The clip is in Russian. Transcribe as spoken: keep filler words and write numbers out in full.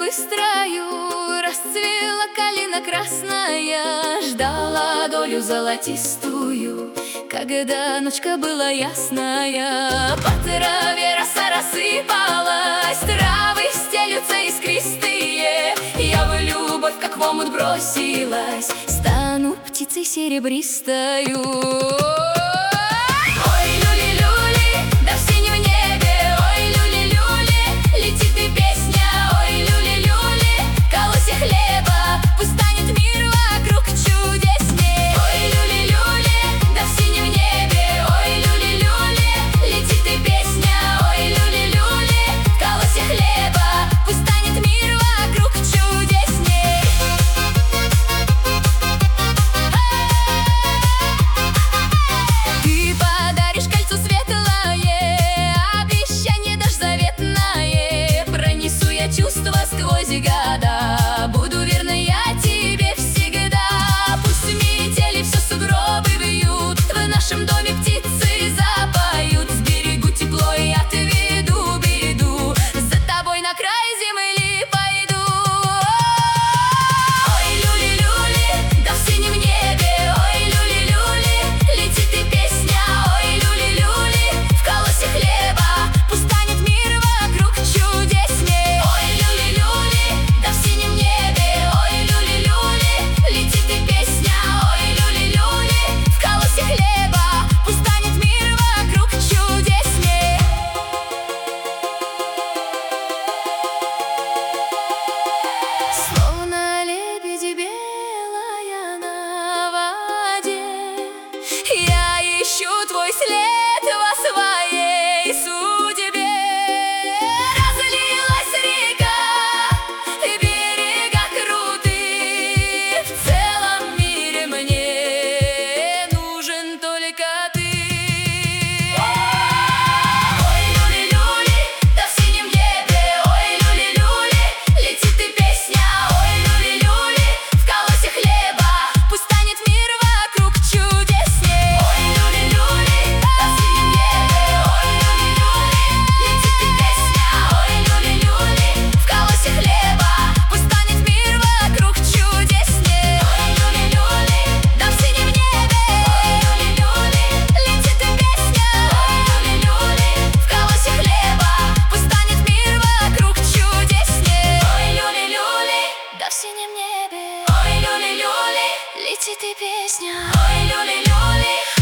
быстрою расцвела калина красная, ждала долю золотистую, когда ночка была ясная. По траве роса рассыпалась, травы стелются искристые. Я в любовь, как в омут, бросилась, стану птицей серебристою. Чувства сквозь года, буду верна я тебе всегда. Пусть метели все сугробы вьют, в нашем доме птицы запоют. Сберегу тепло и отведу беду, за тобой на край земли пойду. Ой, люли-люли, да в синем небе, ой, люли-люли, летит и песня, ой, люли-люли, в колосе хлеба, пусть станет мир вокруг чудесней. Я ищу твой след во своей судьбе. Разлилась река, берега круты. В целом мире мне нужен только ты. Ой, люли-люли, да в синем небе, ой, люли-люли, летит и песня, ой, люли-люли, в колосе хлеба, пусть станет мир вокруг чудесней. В синем небе, ой, люли-люли, летит и песня, ой, люли-люли.